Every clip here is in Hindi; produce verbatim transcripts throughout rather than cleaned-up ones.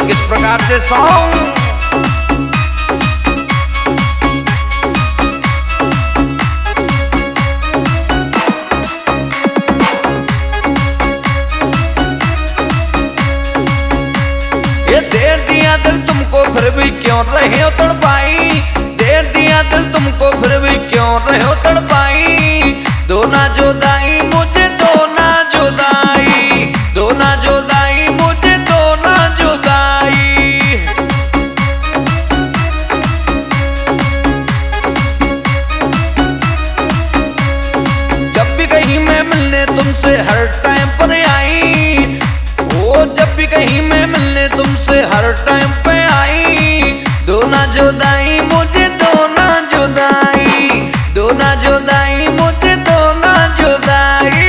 कुछ इस प्रकार से सॉन्ग। ये दे दिया दिल तुमको फिर भी क्यों रहे हो तड़पाई, दे दिया दिल तुमको फिर भी क्यों रहे हो तड़पाई। दो ना जुदाई मुझे, दो ना जुदाई, दो ना जुदाई मुझे, दो ना जुदाई। जब भी कहीं मैं मिलने तुमसे हर टाइम पर आई, ओ जब भी कहीं मैं मिलने तुमसे हर टाइम पे आई। दो ना जुदाई मुझे, दो ना जुदाई, दो ना जुदाई मुझे, दो ना जुदाई।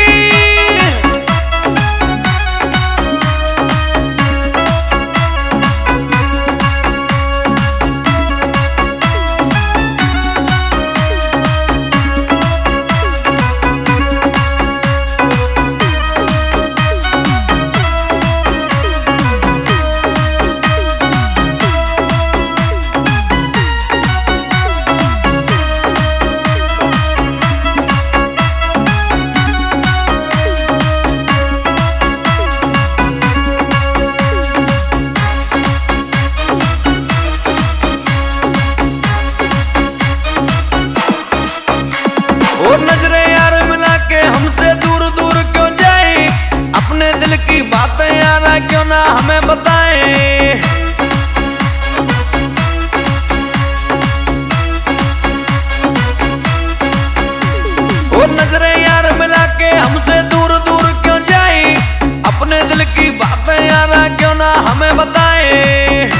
और नजरे यार मिला के हमसे दूर दूर क्यों जाए, अपने दिल की बातें यार क्यों ना हमें बताएं। और नजरे यार मिला के हमसे दूर दूर क्यों जाए, अपने दिल की बातें यार क्यों ना हमें बताएं।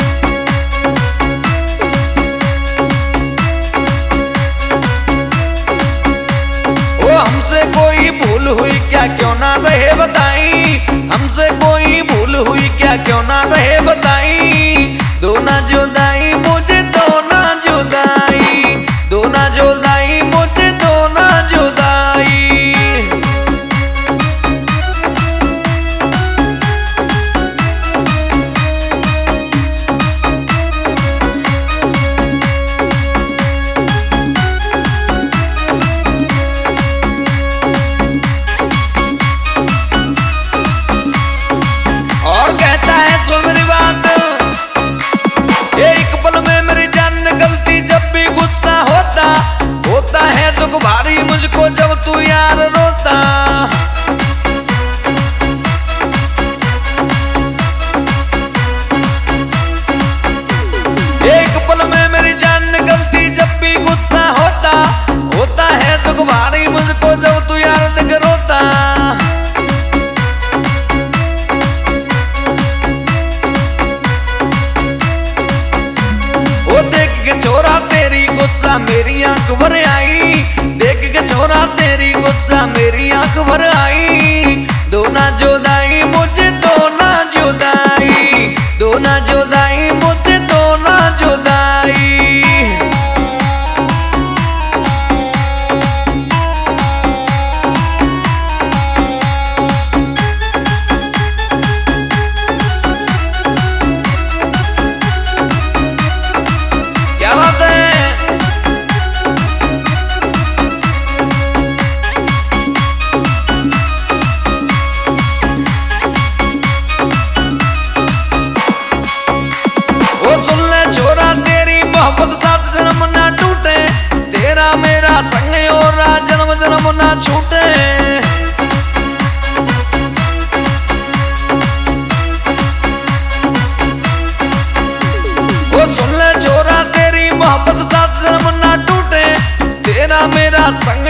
हमसे कोई भूल हुई क्या क्यों ना रहे बताई, हमसे कोई भूल हुई क्या क्यों ना रहे बताई। दो ना जुदाई मुझे, दो ना जुदाई, दो ना जुदाई मुझे, दो ना जुदाई। होता है दुख भारी मुझको जब तू यार रोता। एक पल में मेरी जान निकलती जब भी गुस्सा होता, होता है दुख भारी मुझको जब तू यार दिख रोता। वो देख के छोरा तेरी गुस्सा मेरी आंख भर आई, देख के छोरा तेरी गुस्सा मेरी आंख भर आई। दो ना जुदाई मुझे, दो ना जुदाई, दो ना जुदाई मुझे, दो ना जुदाई। क्या बात है। मोहब्बत साथ जन्म ना टूटे, तेरा मेरा संग और जन्म जन्म ना छूटे। वो सुन ले छोरा तेरी मोहब्बत साथ जन्म ना टूटे, तेरा मेरा संग